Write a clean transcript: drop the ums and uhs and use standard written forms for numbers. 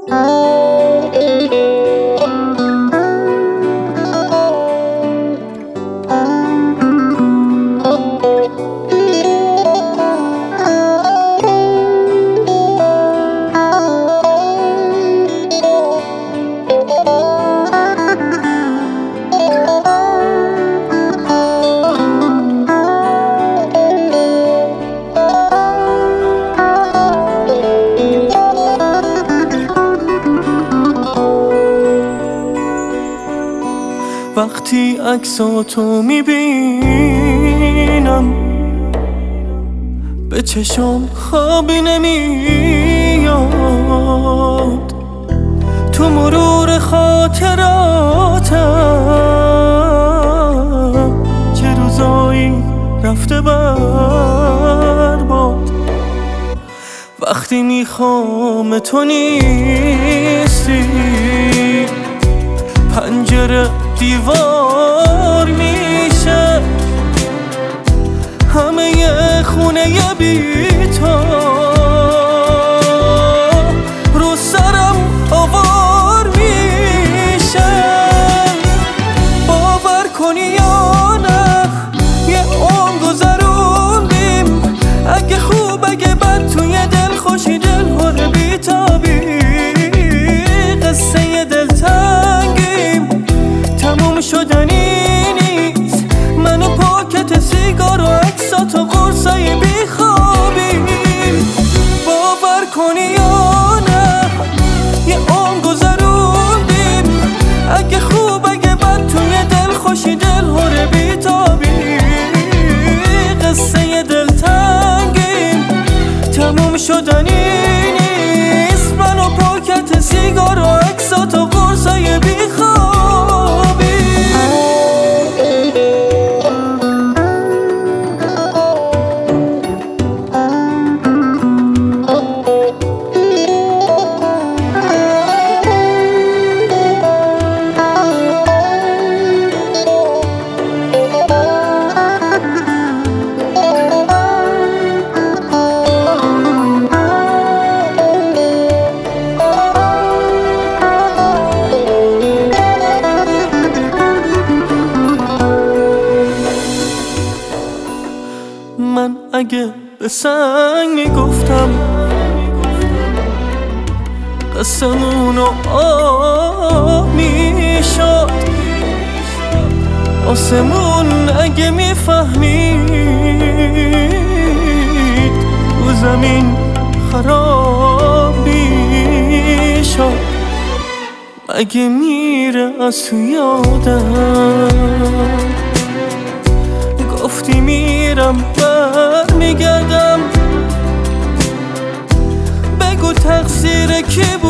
وقتی عکساتو میبینم به چشم خوابی نمیاد، تو مرور خاطراتم چه روزایی رفته برباد. وقتی میخوام تو نیستی پنجره دیوار میشه، همه خونه بی تو رو سرم آوار میشه. باور کنی یا نه یه عمر گذروندیم، اگه خوب اگه بد توی دل خوشی دل هر بیتابی، قصه دلتنگیم تموم شدنی نیست. من و پاکت سیگار و عکسات و قرصای بیخوابی. باور کنی یا نه یه عمر گذروندیم، اگه خوب اگه بد توی دل خوشی دل هر بیتابی، قصه دلتنگیم تموم شدنی نیست. من و پاکت سیگار و عکسات و قرصای بیخوابی. من اگه به سنگ میگفتم قسمونو آب میشد، آسمون اگه میفهمید رو زمین خراب میشد. اگه میره از تو یادم گفتی میرم برمیگردم، بگو تقصیر کی بود؟